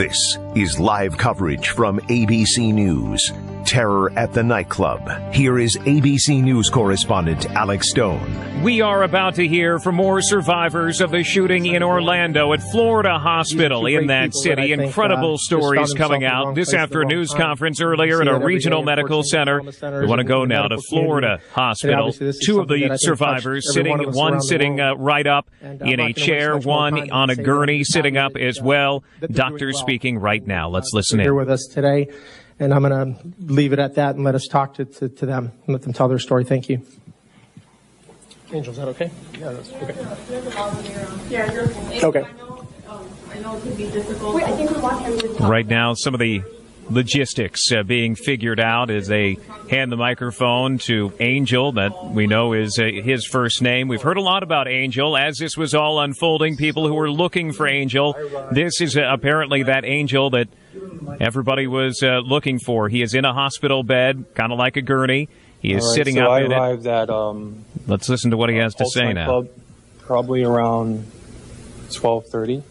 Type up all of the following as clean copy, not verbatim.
This is live coverage from ABC News. Terror at the nightclub. Here is ABC News correspondent Alex Stone. We are about to hear from more survivors of the shooting in Orlando at Florida Hospital in that city. Incredible stories coming out. This after a news conference earlier at a regional medical center. We want to go now to Florida Hospital. Two of the survivors sitting, one sitting right up in a chair, one on a gurney sitting up as well. Doctors speaking right now. Let's listen in. Here with us today. And I'm going to leave it at that and let us talk to them and let them tell their story. Thank you. Angel, is that okay? Yeah, that's okay. Yeah, you're okay. Okay. I know it could be difficult. Wait, I think we're watching. Right now, some of the logistics being figured out as they hand the microphone to Angel, that we know is his first name. We've heard a lot about Angel as this was all unfolding. People who were looking for Angel. This is apparently that Angel that everybody was looking for. He is in a hospital bed, kind of like a gurney. He is sitting up in it. I arrived at let's listen to what he has to say now. Club, probably around 12:30.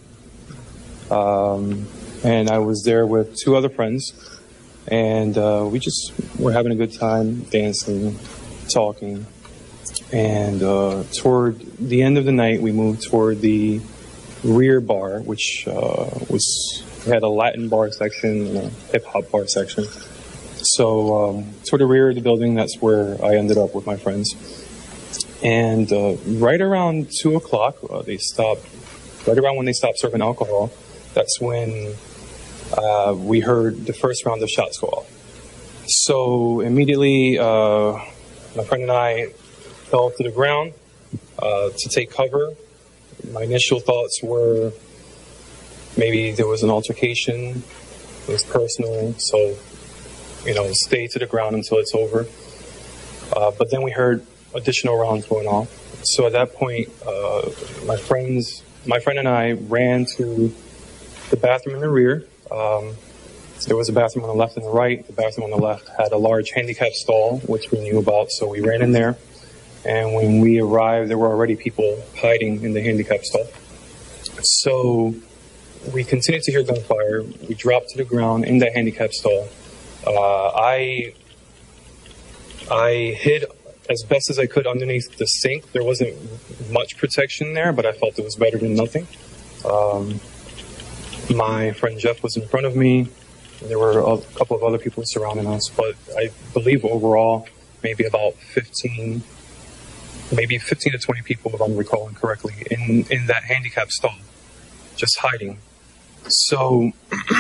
And I was there with two other friends, and we just were having a good time, dancing, talking. And toward the end of the night, we moved toward the rear bar, which had a Latin bar section and a hip-hop bar section. So toward the rear of the building, that's where I ended up with my friends. And right around 2 o'clock, they stopped. Right around when they stopped serving alcohol, that's when we heard the first round of shots go off. So immediately, my friend and I fell to the ground to take cover. My initial thoughts were maybe there was an altercation, it was personal, so, stay to the ground until it's over. But then we heard additional rounds going off. So at that point, my friend and I ran to the bathroom in the rear. There was a bathroom on the left and the right. The bathroom on the left had a large handicap stall, which we knew about, so we ran in there. And when we arrived, there were already people hiding in the handicap stall. So we continued to hear gunfire. We dropped to the ground in that handicap stall. I hid as best as I could underneath the sink. There wasn't much protection there, but I felt it was better than nothing. My friend Jeff was in front of me. There were a couple of other people surrounding us, but I believe overall maybe about 15 to 20 people, if I'm recalling correctly, in that handicap stall, just hiding. So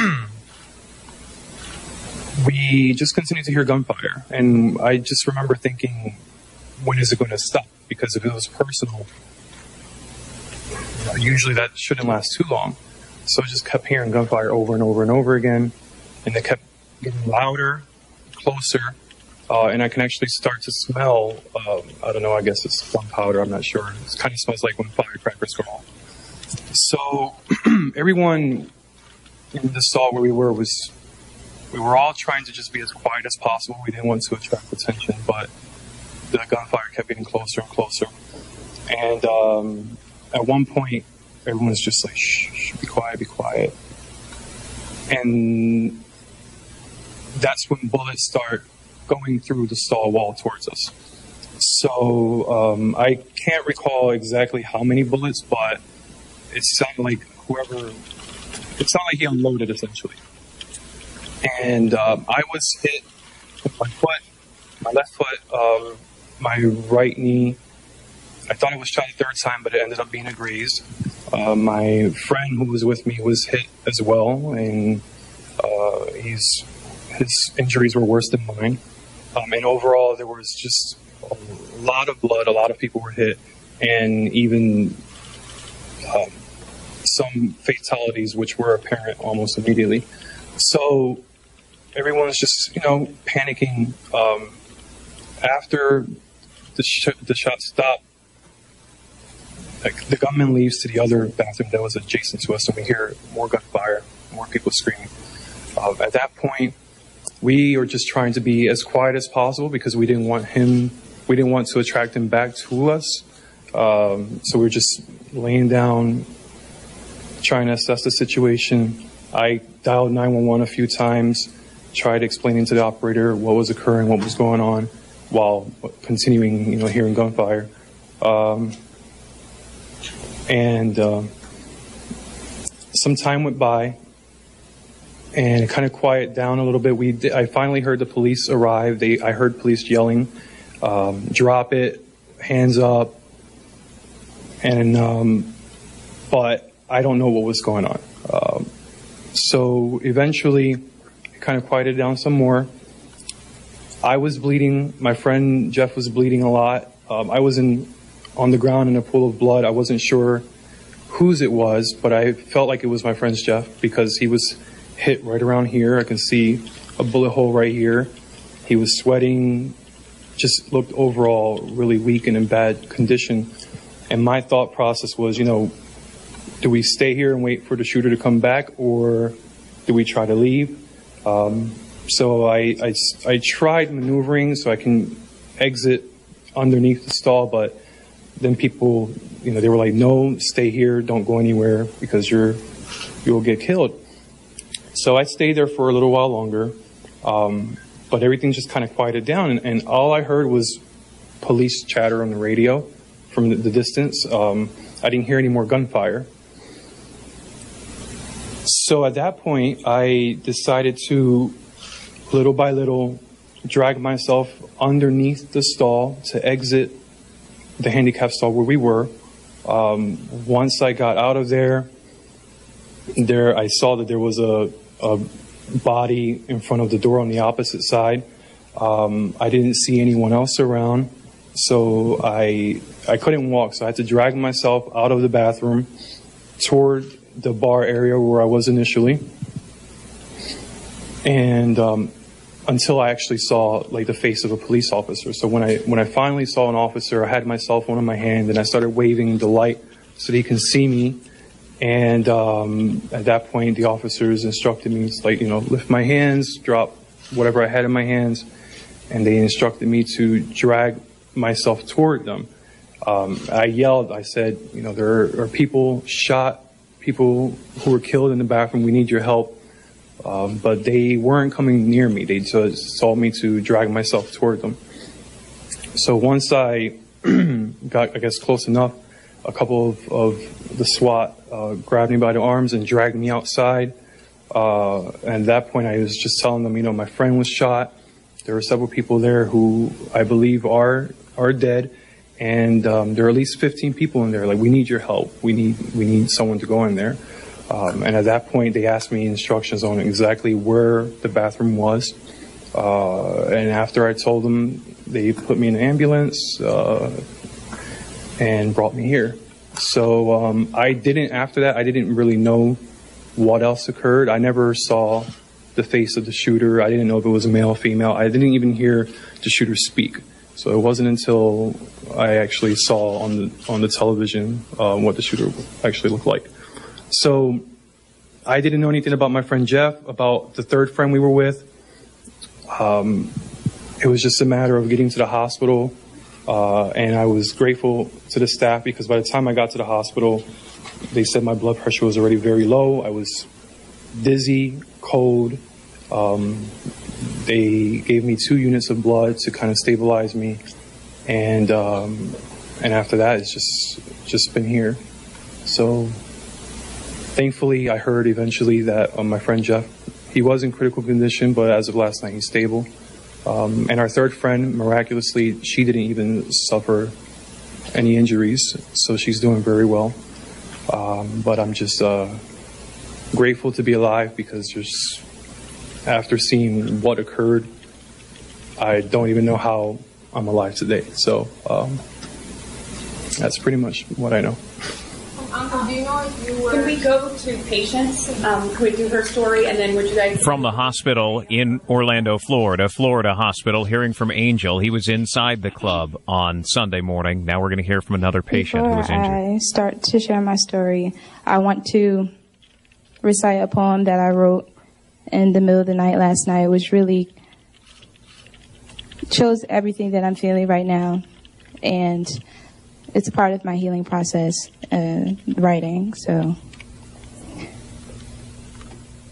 we just continued to hear gunfire, and I just remember thinking, when is it going to stop? Because if it was personal, usually that shouldn't last too long. So I just kept hearing gunfire over and over and over again, and they kept getting louder, closer, and I can actually start to smell, I don't know, I guess it's gunpowder, I'm not sure. It kind of smells like when firecrackers go off. So everyone in the stall where we were all trying to just be as quiet as possible. We didn't want to attract attention, but the gunfire kept getting closer and closer. And at one point, everyone's just like, shh, be quiet, be quiet. And that's when bullets start going through the stall wall towards us. So I can't recall exactly how many bullets, but it sounded like he unloaded essentially. And I was hit with my foot, my left foot, my right knee. I thought I was shot a third time, but it ended up being a graze. My friend who was with me was hit as well, and his injuries were worse than mine. And overall, there was just a lot of blood. A lot of people were hit, and even some fatalities, which were apparent almost immediately. So everyone's just, panicking. After the shot stopped, the gunman leaves to the other bathroom that was adjacent to us, and we hear more gunfire, more people screaming. At that point, we were just trying to be as quiet as possible because we didn't want to attract him back to us. So we were just laying down, trying to assess the situation. I dialed 911 a few times, tried explaining to the operator what was occurring, what was going on, while continuing, hearing gunfire. Some time went by, and it kind of quieted down a little bit. I finally heard the police arrive. I heard police yelling, "Drop it, hands up," but I don't know what was going on. So eventually, it kind of quieted down some more. I was bleeding. My friend Jeff was bleeding a lot. I was on the ground in a pool of blood. I wasn't sure whose it was, but I felt like it was my friend's Jeff because he was hit right around here. I can see a bullet hole right here. He was sweating, just looked overall really weak and in bad condition. And my thought process was, do we stay here and wait for the shooter to come back, or do we try to leave? So I tried maneuvering so I can exit underneath the stall, but then people, they were like, "No, stay here, don't go anywhere because you will get killed." So I stayed there for a little while longer, but everything just kind of quieted down, and all I heard was police chatter on the radio from the distance. I didn't hear any more gunfire. So at that point, I decided to, little by little, drag myself underneath the stall to exit the handicap stall where we were. Once I got out of there, I saw that there was a body in front of the door on the opposite side. I didn't see anyone else around, so I couldn't walk, so I had to drag myself out of the bathroom toward the bar area where I was initially, and until I actually saw the face of a police officer. So when I finally saw an officer, I had my cell phone in my hand and I started waving the light so that he can see me. And at that point, the officers instructed me, lift my hands, drop whatever I had in my hands, and they instructed me to drag myself toward them. I yelled, I said, there are people shot, people who were killed in the bathroom, we need your help. But they weren't coming near me. They just told me to drag myself toward them. So once I got, close enough, a couple of the SWAT grabbed me by the arms and dragged me outside. And at that point, I was just telling them, my friend was shot. There were several people there who I believe are dead. And there are at least 15 people in there. We need your help. We need someone to go in there. And at that point, they asked me instructions on exactly where the bathroom was. And after I told them, they put me in an ambulance and brought me here. So after that, I didn't really know what else occurred. I never saw the face of the shooter. I didn't know if it was a male or female. I didn't even hear the shooter speak. So it wasn't until I actually saw on the television what the shooter actually looked like. So I didn't know anything about my friend Jeff, about the third friend we were with. It was just a matter of getting to the hospital, and I was grateful to the staff because by the time I got to the hospital, they said my blood pressure was already very low. I was dizzy, cold. They gave me 2 units of blood to kind of stabilize me, and after that, it's just been here. So thankfully, I heard eventually that my friend Jeff, he was in critical condition, but as of last night, he's stable. And our third friend, miraculously, she didn't even suffer any injuries, so she's doing very well. But I'm just grateful to be alive because after seeing what occurred, I don't even know how I'm alive today. So that's pretty much what I know. Uncle, do you know if you were... Can we go to Patience? Can we do her story, and then would you guys... From the hospital in Orlando, Florida Hospital, hearing from Angel. He was inside the club on Sunday morning. Now we're going to hear from another patient who was injured. Before I start to share my story, I want to recite a poem that I wrote in the middle of the night last night, which really shows everything that I'm feeling right now. And it's a part of my healing process, writing. So,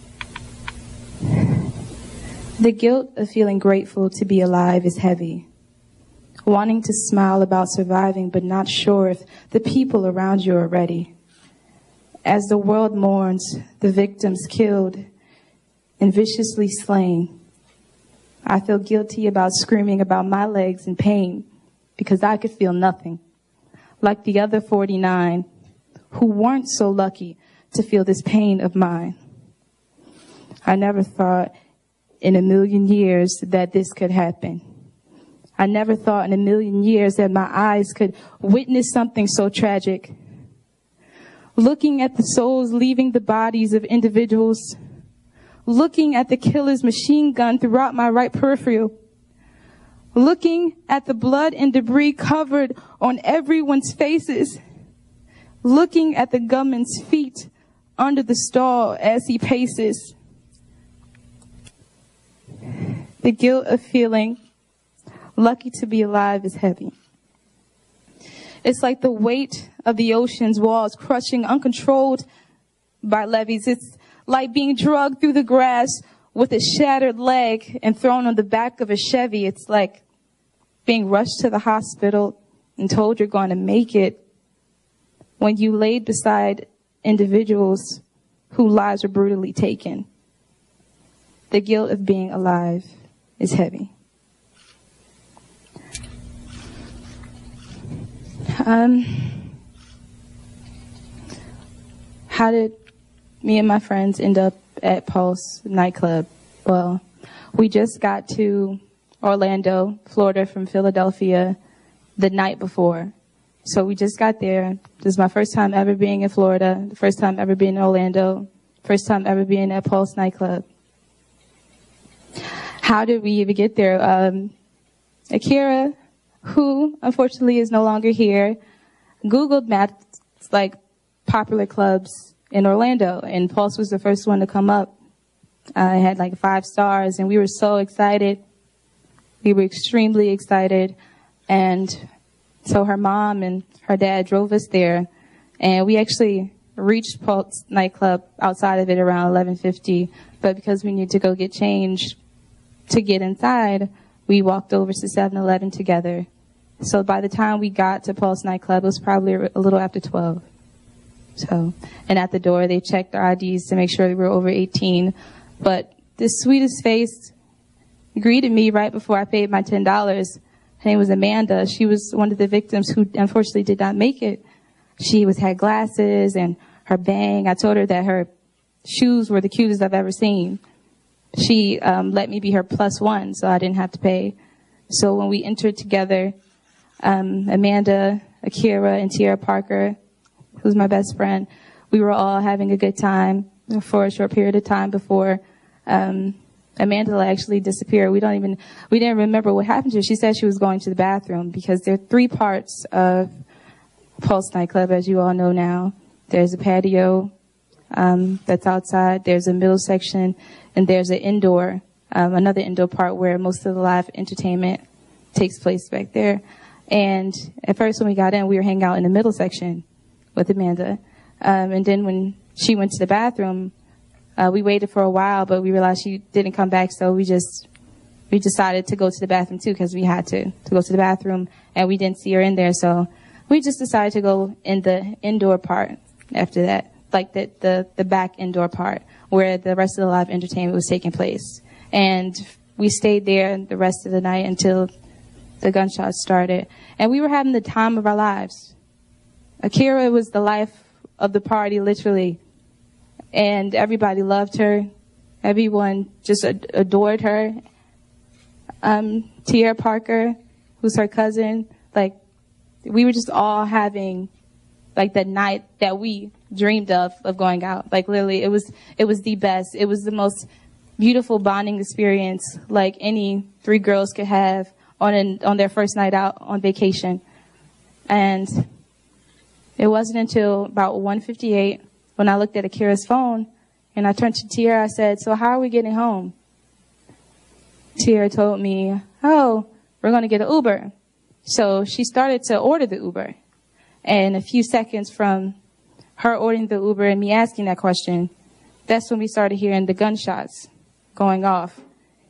The guilt of feeling grateful to be alive is heavy. Wanting to smile about surviving, but not sure if the people around you are ready. As the world mourns the victims killed and viciously slain, I feel guilty about screaming about my legs in pain because I could feel nothing. Like the other 49 who weren't so lucky to feel this pain of mine. I never thought in a million years that this could happen. I never thought in a million years that my eyes could witness something so tragic. Looking at the souls leaving the bodies of individuals. Looking at the killer's machine gun throughout my right peripheral. Looking at the blood and debris covered on everyone's faces. Looking at the gunman's feet under the stall as he paces. The guilt of feeling lucky to be alive is heavy. It's like the weight of the ocean's walls crushing uncontrolled by levees. It's like being drugged through the grass with a shattered leg and thrown on the back of a Chevy. It's like being rushed to the hospital and told you're going to make it when you laid beside individuals whose lives were brutally taken. The guilt of being alive is heavy. How did me and my friends end up at Pulse nightclub? Well, we just got to Orlando, Florida from Philadelphia the night before. So we just got there. This is my first time ever being in Florida, the first time ever being in Orlando, first time ever being at Pulse nightclub. How did we even get there? Akira, who unfortunately is no longer here, Googled maps like popular clubs in Orlando, and Pulse was the first one to come up. It had like 5 stars, and we were so excited. We were extremely excited, and so her mom and her dad drove us there, and we actually reached Pulse nightclub outside of it around 11:50, but because we needed to go get changed to get inside, we walked over to 7-Eleven together. So by the time we got to Pulse nightclub, it was probably a little after 12. So, and at the door, they checked our IDs to make sure we were over 18. But the sweetest face greeted me right before I paid my $10. Her name was Amanda. She was one of the victims who unfortunately did not make it. She had glasses and her bang. I told her that her shoes were the cutest I've ever seen. She let me be her +1, so I didn't have to pay. So when we entered together, Amanda, Akira, and Tierra Parker, who's my best friend, we were all having a good time for a short period of time before Amanda actually disappeared. We didn't remember what happened to her. She said she was going to the bathroom because there are 3 parts of Pulse nightclub, as you all know now. There's a patio that's outside. There's a middle section, and there's an indoor, another indoor part where most of the live entertainment takes place back there. And at first when we got in, we were hanging out in the middle section with Amanda. And then when she went to the bathroom, we waited for a while, but we realized she didn't come back, so we decided to go to the bathroom too, because we had to go to the bathroom, and we didn't see her in there, so we just decided to go in the indoor part after that, like the back indoor part where the rest of the live entertainment was taking place. And we stayed there the rest of the night until the gunshots started, and we were having the time of our lives. Akira was the life of the party, literally. And everybody loved her. Everyone just adored her. Tierra Parker, who's her cousin, like, we were just all having, like, the night that we dreamed of going out. Like, literally, it was the best. It was the most beautiful bonding experience, like any 3 girls could have on their first night out on vacation. And it wasn't until about 1:58 when I looked at Akira's phone, and I turned to Tierra. I said, "So how are we getting home?" Tierra told me, "Oh, we're going to get an Uber." So she started to order the Uber. And a few seconds from her ordering the Uber and me asking that question, that's when we started hearing the gunshots going off.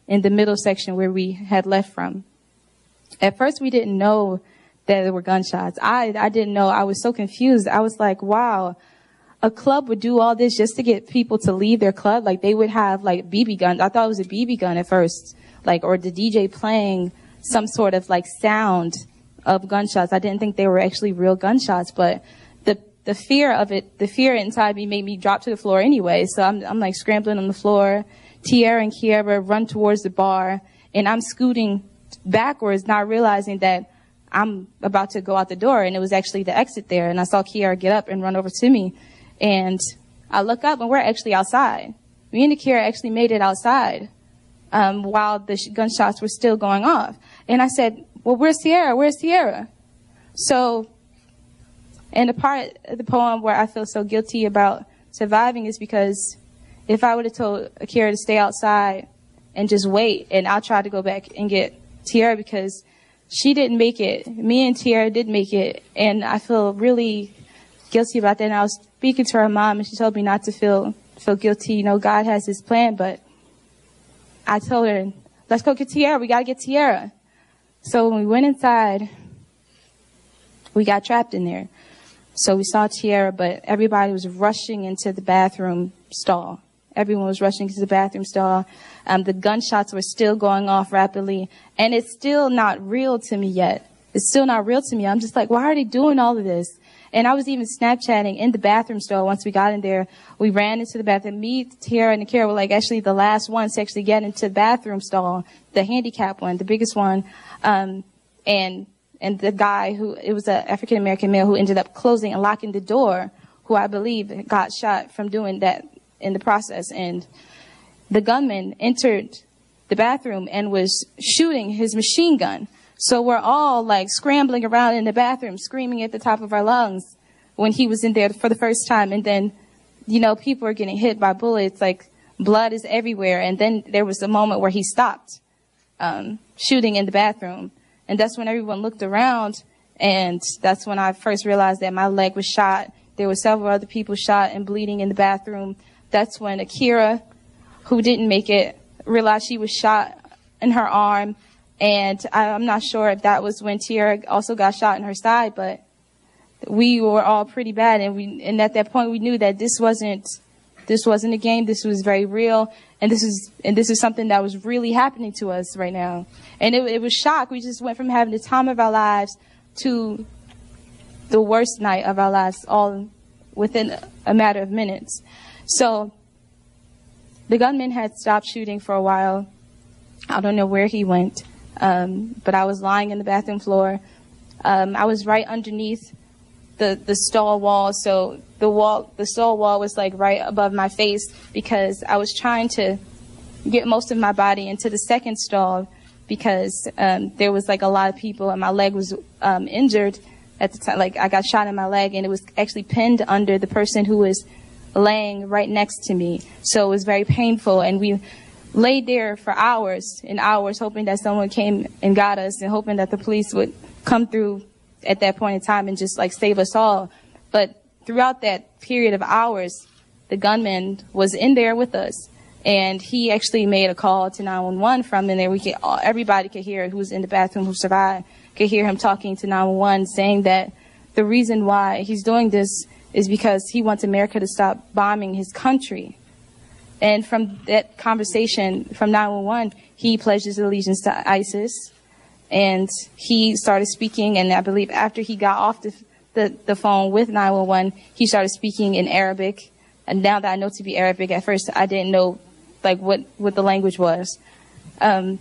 in the middle section where we had left from. At first, we didn't know that there were gunshots. I didn't know. I was so confused. I was like, wow, a club would do all this just to get people to leave their club. Like, they would have, like, BB guns. I thought it was a BB gun at first, like, or the DJ playing some sort of, like, sound of gunshots. I didn't think they were actually real gunshots, but the fear of it, the fear inside me made me drop to the floor anyway. So I'm like scrambling on the floor. Tierra and Kiera run towards the bar, and I'm scooting backwards, not realizing that I'm about to go out the door, and it was actually the exit there. And I saw Kiera get up and run over to me, and I look up, and we're actually outside. Me and Kiera actually made it outside while the gunshots were still going off. And I said, well, where's Tierra? Where's Tierra? So, and the part of the poem where I feel so guilty about surviving is because if I would have told Akira to stay outside and just wait, and I'll try to go back and get Tierra, because she didn't make it. Me and Tierra did make it, and I feel really guilty about that. And I was speaking to her mom, and she told me not to feel guilty. You know, God has his plan, but I told her, let's go get Tierra. We got to get Tierra. So when we went inside, we got trapped in there. So we saw Tierra, but everybody was rushing into the bathroom stall. Everyone was rushing into the bathroom stall. The gunshots were still going off rapidly, and it's still not real to me yet. It's still not real to me. I'm just like, why are they doing all of this? And I was even Snapchatting in the bathroom stall. Once we got in there, we ran into the bathroom. Me, Tierra, and Akira were like actually the last ones to actually get into the bathroom stall, the handicap one, the biggest one. And the guy it was an African-American male who ended up closing and locking the door, who I believe got shot from doing that in the process. And the gunman entered the bathroom and was shooting his machine gun. So we're all like scrambling around in the bathroom, screaming at the top of our lungs when he was in there for the first time. And then, you know, people are getting hit by bullets, like blood is everywhere. And then there was a moment where he stopped shooting in the bathroom. And that's when everyone looked around, and that's when I first realized that my leg was shot. There were several other people shot and bleeding in the bathroom. That's when Akira, who didn't make it, realized she was shot in her arm. And I'm not sure if that was when Tierra also got shot in her side, but we were all pretty bad. And at that point we knew that this wasn't a game. This was very real. And this is something that was really happening to us right now. And it was shock. We just went from having the time of our lives to the worst night of our lives, all within a matter of minutes. So the gunman had stopped shooting for a while. I don't know where he went, but I was lying in the bathroom floor. I was right underneath the stall wall, so the stall wall was like right above my face, because I was trying to get most of my body into the second stall, because there was like a lot of people, and my leg was injured at the time. Like, I got shot in my leg, and it was actually pinned under the person who was laying right next to me. So it was very painful, and we laid there for hours and hours, hoping that someone came and got us, and hoping that the police would come through at that point in time and just like save us all. But throughout that period of hours, the gunman was in there with us, and he actually made a call to 911 from in there. Everybody could hear, who was in the bathroom, who survived, could hear him talking to 911, saying that the reason why he's doing this is because he wants America to stop bombing his country. And from that conversation from 911, he pledged his allegiance to ISIS. And he started speaking, and I believe after he got off the phone with 911, he started speaking in Arabic. And now that I know to be Arabic, at first I didn't know like what the language was. And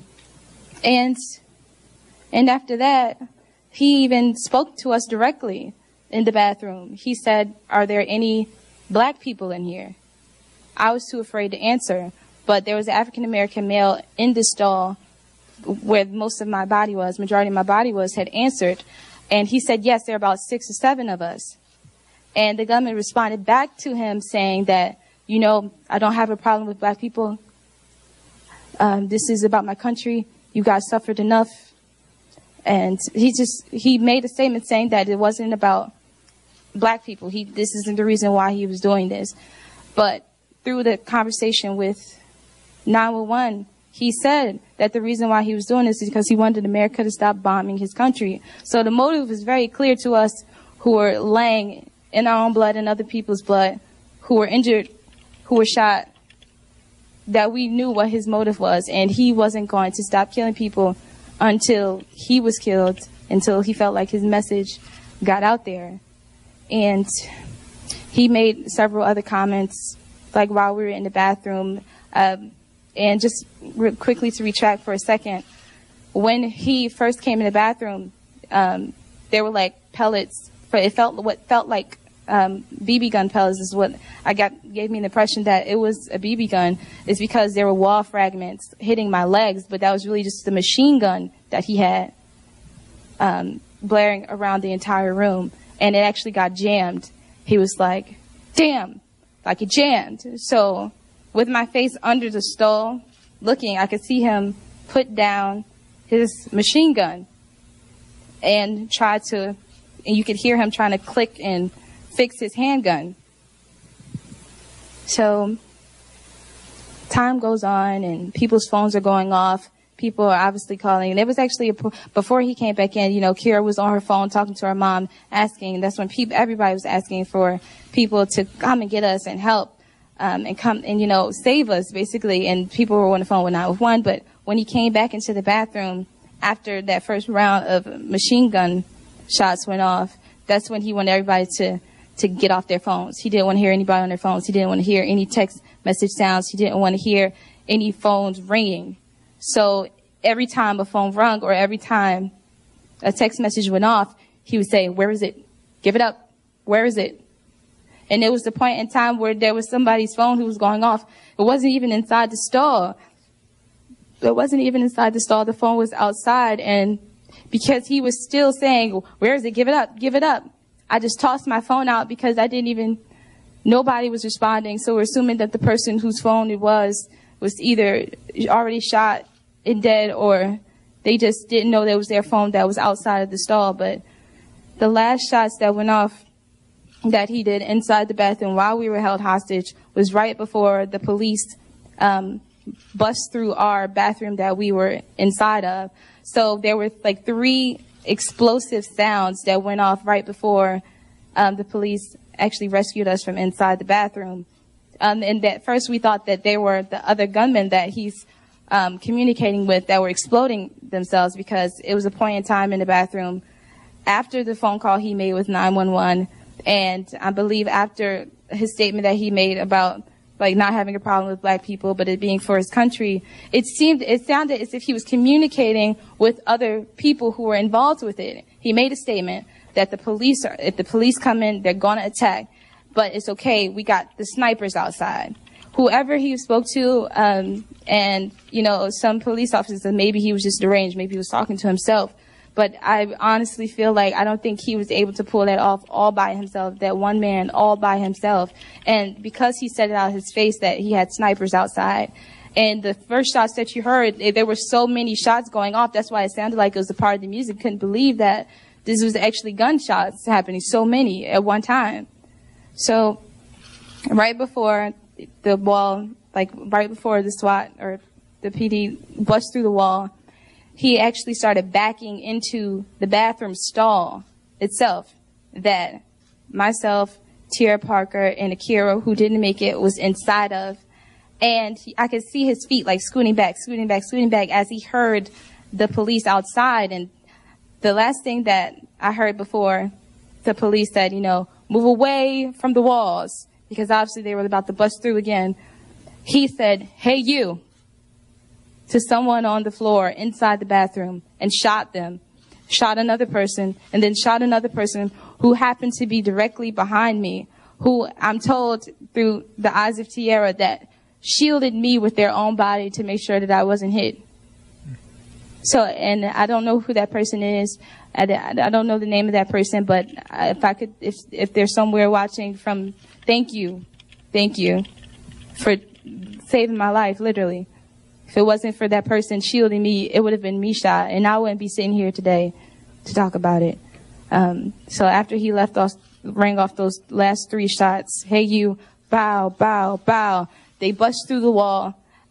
after that, he even spoke to us directly in the bathroom. He said, "Are there any black people in here?" I was too afraid to answer, but there was an African-American male in the stall where most of my body was, majority of my body was, had answered. And he said, yes, there are about 6 or 7 of us. And the gunman responded back to him saying that, you know, I don't have a problem with black people. This is about my country. You guys suffered enough. And he made a statement saying that it wasn't about black people. This isn't the reason why he was doing this. But through the conversation with 911, he said that the reason why he was doing this is because he wanted America to stop bombing his country. So the motive is very clear to us who were laying in our own blood and other people's blood, who were injured, who were shot, that we knew what his motive was, and he wasn't going to stop killing people until he was killed, until he felt like his message got out there. And he made several other comments, like while we were in the bathroom. And just quickly to retract for a second, when he first came in the bathroom, there were like pellets. What felt like BB gun pellets is what gave me the impression that it was a BB gun, is because there were wall fragments hitting my legs, but that was really just the machine gun that he had blaring around the entire room, and it actually got jammed. He was like, damn, like it jammed. So with my face under the stall looking, I could see him put down his machine gun and you could hear him trying to click and fix his handgun. So time goes on and people's phones are going off. People are obviously calling. And it was actually, before he came back in, Kira was on her phone talking to her mom, asking. That's when everybody was asking for people to come and get us and help, and come and, save us, basically. And people were on the phone with 911. But when he came back into the bathroom after that first round of machine gun shots went off, that's when he wanted everybody to get off their phones. He didn't want to hear anybody on their phones. He didn't want to hear any text message sounds. He didn't want to hear any phones ringing. So every time a phone rung or every time a text message went off, he would say, "Where is it? Give it up. Where is it?" And there was the point in time where there was somebody's phone who was going off. It wasn't even inside the stall. It wasn't even inside the stall. The phone was outside. And because he was still saying, "Where is it? Give it up. Give it up," I just tossed my phone out because nobody was responding. So we're assuming that the person whose phone it was either already shot and dead, or they just didn't know that it was their phone that was outside of the stall. But the last shots that went off that he did inside the bathroom while we were held hostage was right before the police bust through our bathroom that we were inside of. So there were like 3 explosive sounds that went off right before the police actually rescued us from inside the bathroom. And at first we thought that they were the other gunmen that he's communicating with that were exploding themselves, because it was a point in time in the bathroom after the phone call he made with 911, and I believe after his statement that he made about like not having a problem with black people, but it being for his country, it sounded as if he was communicating with other people who were involved with it. He made a statement that if the police come in, they're going to attack, but it's okay. We got the snipers outside. Whoever he spoke to, and some police officers said maybe he was just deranged, maybe he was talking to himself. But I honestly feel like I don't think he was able to pull that off all by himself, that one man all by himself. And because he said it out of his face that he had snipers outside, and the first shots that you heard, there were so many shots going off. That's why it sounded like it was a part of the music. Couldn't believe that this was actually gunshots happening, so many at one time. So right before the wall, like right before the SWAT or the PD bust through the wall, he actually started backing into the bathroom stall itself that myself, Tierra Parker, and Akira, who didn't make it, was inside of. And I could see his feet like scooting back as he heard the police outside. And the last thing that I heard before the police said, move away from the walls, because obviously they were about to bust through again. He said, "Hey, you," to someone on the floor inside the bathroom, and shot them, shot another person, and then shot another person who happened to be directly behind me, who I'm told through the eyes of Tierra that shielded me with their own body to make sure that I wasn't hit. So, and I don't know who that person is. I don't know the name of that person, but if they're somewhere watching thank you for saving my life, literally. If it wasn't for that person shielding me, it would have been me shot, and I wouldn't be sitting here today to talk about it. So after he rang off those last 3 shots, "Hey, you, bow, bow, bow," they bust through the wall,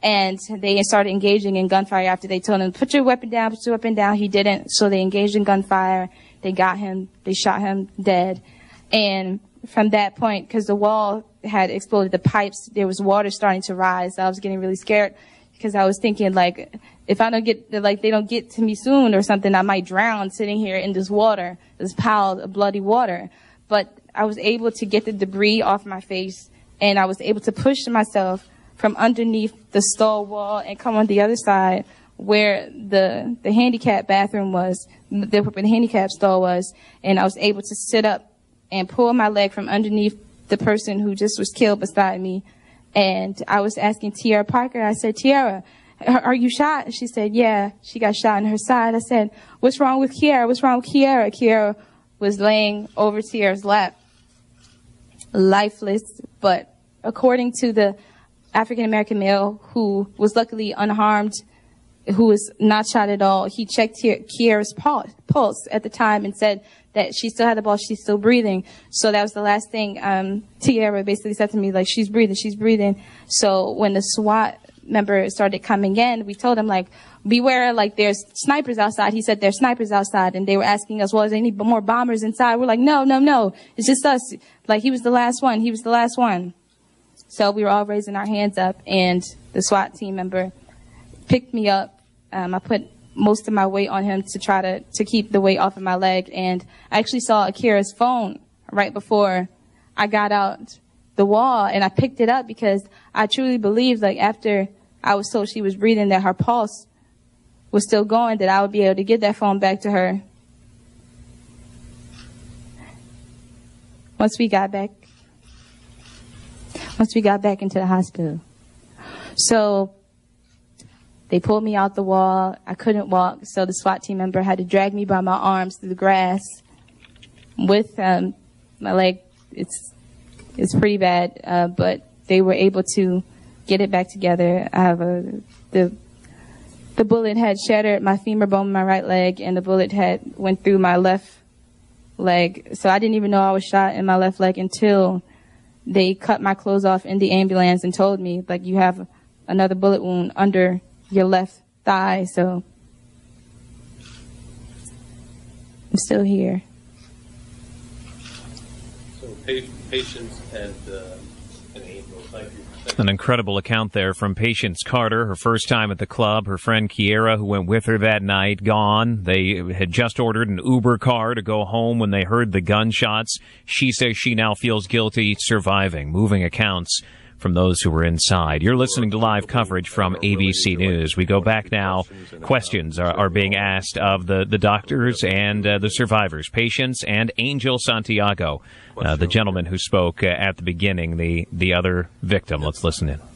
And they started engaging in gunfire after they told him, put your weapon down, put your weapon down. He didn't. So they engaged in gunfire. They got him. They shot him dead. And from that point, because the wall had exploded, the pipes, there was water starting to rise. I was getting really scared because I was thinking, like, if I don't get, like, they don't get to me soon or something, I might drown sitting here in this water, this pile of bloody water. But I was able to get the debris off my face, and I was able to push myself from underneath the stall wall and come on the other side where the handicap bathroom was, where the handicap stall was, and I was able to sit up and pull my leg from underneath the person who just was killed beside me. And I was asking Tiara Parker, I said, Tiara, are you shot? She said, yeah, she got shot in her side. I said, what's wrong with Kiara? What's wrong with Kiara? Kiara was laying over Tiara's lap, lifeless, but according to the African-American male who was luckily unharmed, who was not shot at all, he checked Kiara's pulse at the time and said that she still had the pulse, she's still breathing. So that was the last thing Tiara basically said to me, like, she's breathing. So when the SWAT member started coming in, we told him, like, beware, like, there's snipers outside. He said there's snipers outside, and they were asking us, well, is there any more bombers inside? We're like, no, it's just us. Like, he was the last one. So we were all raising our hands up, and the SWAT team member picked me up. I put most of my weight on him to try to keep the weight off of my leg, and I actually saw Akira's phone right before I got out the wall, and I picked it up because I truly believed, like, after I was told she was breathing, that her pulse was still going, that I would be able to get that phone back to her. Once we got back into the hospital. So they pulled me out the wall. I couldn't walk, so the SWAT team member had to drag me by my arms through the grass with my leg. It's pretty bad, but they were able to get it back together. I have the bullet had shattered my femur bone in my right leg, and the bullet had went through my left leg. So I didn't even know I was shot in my left leg until they cut my clothes off in the ambulance and told me, like, you have another bullet wound under your left thigh. So I'm still here. So Patience and Angel, thank you. An incredible account there from Patience Carter, her first time at the club. Her friend Kiara, who went with her that night, gone. They had just ordered an Uber car to go home when they heard the gunshots. She says she now feels guilty surviving. Moving accounts from those who were inside. You're listening to live coverage from ABC News. We go back now. Questions are being asked of the doctors and the survivors, Patience and Angel Santiago, the gentleman who spoke at the beginning, the other victim. Let's listen in.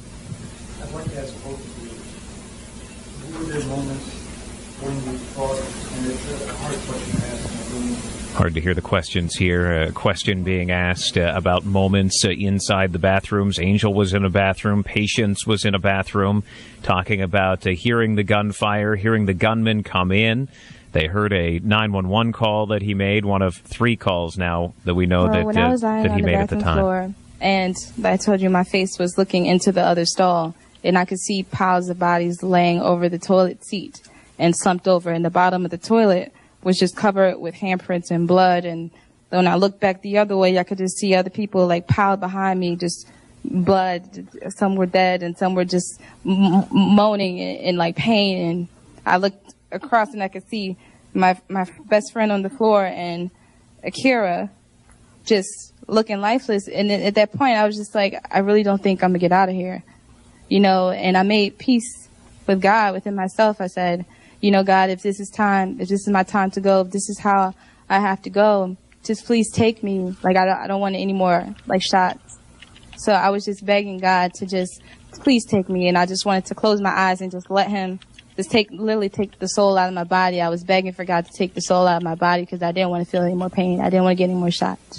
I'd like to ask both of you, who were there moments when you thought, and it's a hard question to ask, hard to hear the questions here. A question being asked about moments inside the bathrooms. Angel was in a bathroom. Patience was in a bathroom, talking about hearing the gunfire, hearing the gunman come in. They heard a 911 call that he made, one of 3 calls now that we know that he made at the time. Floor, and I told you my face was looking into the other stall, and I could see piles of bodies laying over the toilet seat and slumped over, and the bottom of the toilet was just covered with handprints and blood. And when I looked back the other way, I could just see other people, like, piled behind me, just blood. Some were dead and some were just moaning in like pain. And I looked across and I could see my best friend on the floor and Akira just looking lifeless. And at that point, I was just like, I really don't think I'm gonna get out of here, you know. And I made peace with God within myself. I said, you know, God, if this is my time to go, if this is how I have to go, just please take me. Like, I don't want any more, like, shots. So I was just begging God to just please take me. And I just wanted to close my eyes and just let him just literally take the soul out of my body. I was begging for God to take the soul out of my body because I didn't want to feel any more pain. I didn't want to get any more shots.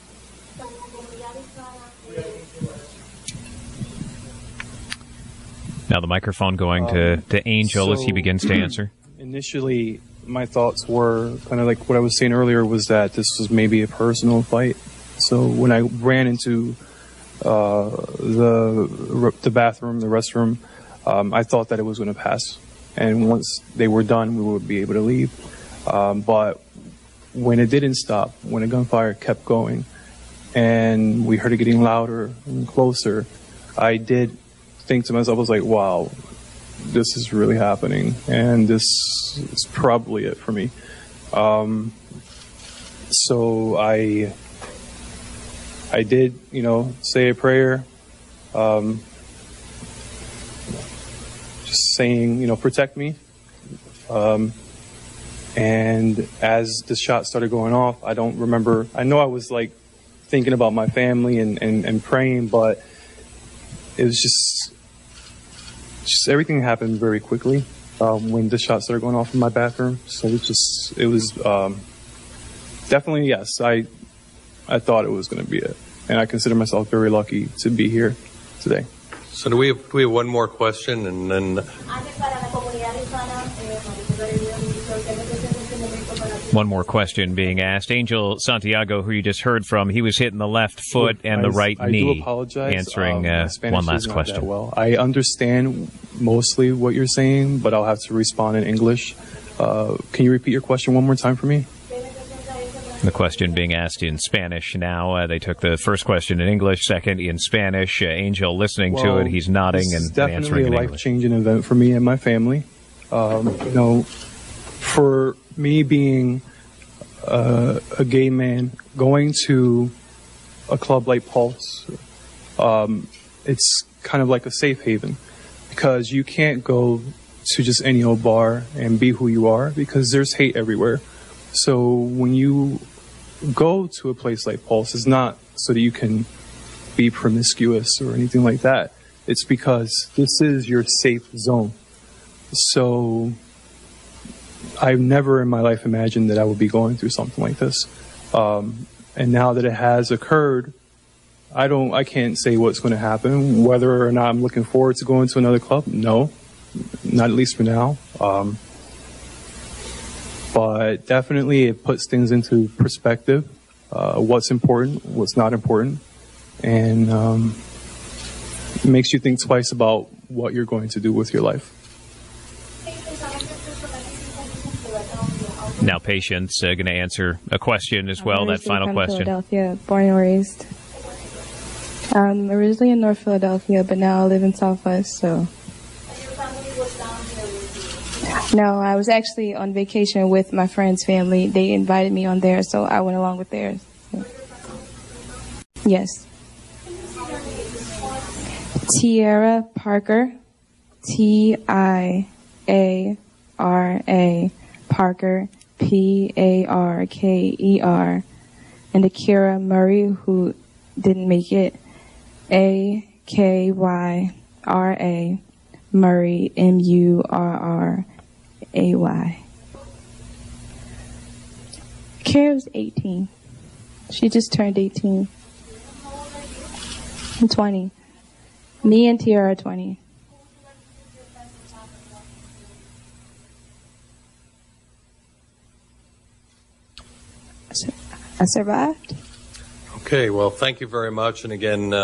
Now the microphone going to Angel as he begins to answer. Initially, my thoughts were kind of like what I was saying earlier, was that this was maybe a personal fight. So when I ran into the bathroom, the restroom, I thought that it was going to pass. And once they were done, we would be able to leave. But when it didn't stop, when the gunfire kept going, and we heard it getting louder and closer, I did think to myself, I was like, wow, this is really happening, and this is probably it for me. So I did, say a prayer, just saying, protect me. And as the shot started going off, I don't remember. I know I was like thinking about my family and praying, but it was just everything happened very quickly when the shot started going off in my bathroom. So it was definitely, yes, I thought it was going to be it. And I consider myself very lucky to be here today. So do we have one more question, and then one more question being asked. Angel Santiago, who you just heard from, he was hitting the left foot and the right knee. I do apologize. Answering one last question. Well, I understand mostly what you're saying, but I'll have to respond in English. Can you repeat your question one more time for me? The question being asked in Spanish now. They took the first question in English, second in Spanish. Angel listening to it, he's nodding and answering in English. Definitely a life-changing event for me and my family. For me being a gay man, going to a club like Pulse, it's kind of like a safe haven, because you can't go to just any old bar and be who you are, because there's hate everywhere. So when you go to a place like Pulse, it's not so that you can be promiscuous or anything like that. It's because this is your safe zone. So I've never in my life imagined that I would be going through something like this. And now that it has occurred, I can't say what's going to happen. Whether or not I'm looking forward to going to another club, no, not at least for now. But definitely it puts things into perspective, what's important, what's not important, and makes you think twice about what you're going to do with your life. Now Patience going to answer a question as well, that final question. Philadelphia, born and raised. I'm originally in North Philadelphia, but now I live in Southwest, so... No, I was actually on vacation with my friend's family. They invited me on there, so I went along with theirs. So. Yes. Tiara Parker. Tiara Parker. Parker. And Akira Murray, who didn't make it. Akyra Murray, Murray. Kara's 18. She just turned 18. I'm 20. Me and Tiara are 20. I survived. Okay, well, thank you very much. And again,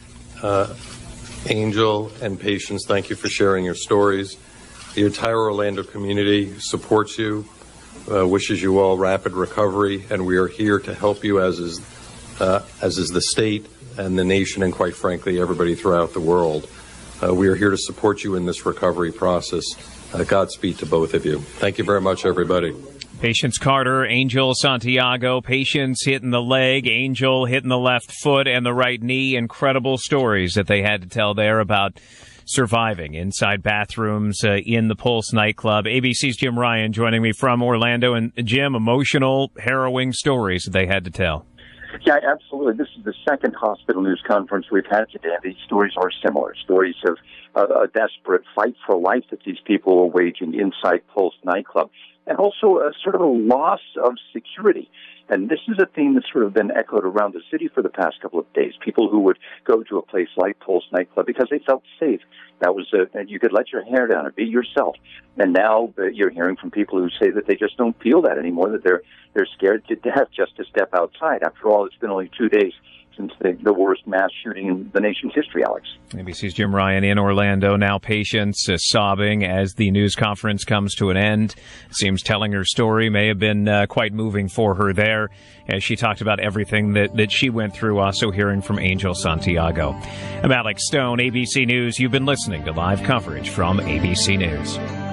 Angel and Patience, thank you for sharing your stories. The entire Orlando community supports you, wishes you all rapid recovery, and we are here to help you, as is the state and the nation, and quite frankly, everybody throughout the world. We are here to support you in this recovery process. Godspeed to both of you. Thank you very much, everybody. Patience Carter, Angel Santiago. Patience hitting the leg, Angel hitting the left foot and the right knee. Incredible stories that they had to tell there about surviving inside bathrooms in the Pulse nightclub. ABC's Jim Ryan joining me from Orlando. And Jim, emotional, harrowing stories that they had to tell. Yeah, absolutely. This is the second hospital news conference we've had today. These stories are similar. Stories of a desperate fight for life that these people are waging inside Pulse nightclub, and also a sort of a loss of security. And this is a theme that's sort of been echoed around the city for the past couple of days. People who would go to a place like Pulse nightclub because they felt safe. That was you could let your hair down and be yourself. And now you're hearing from people who say that they just don't feel that anymore, that they're scared to death just to step outside. After all, it's been only 2 days since the worst mass shooting in the nation's history, Alex. ABC's Jim Ryan in Orlando. Now patients sobbing as the news conference comes to an end. Seems telling her story may have been quite moving for her there as she talked about everything that she went through, also hearing from Angel Santiago. I'm Alex Stone, ABC News. You've been listening to live coverage from ABC News.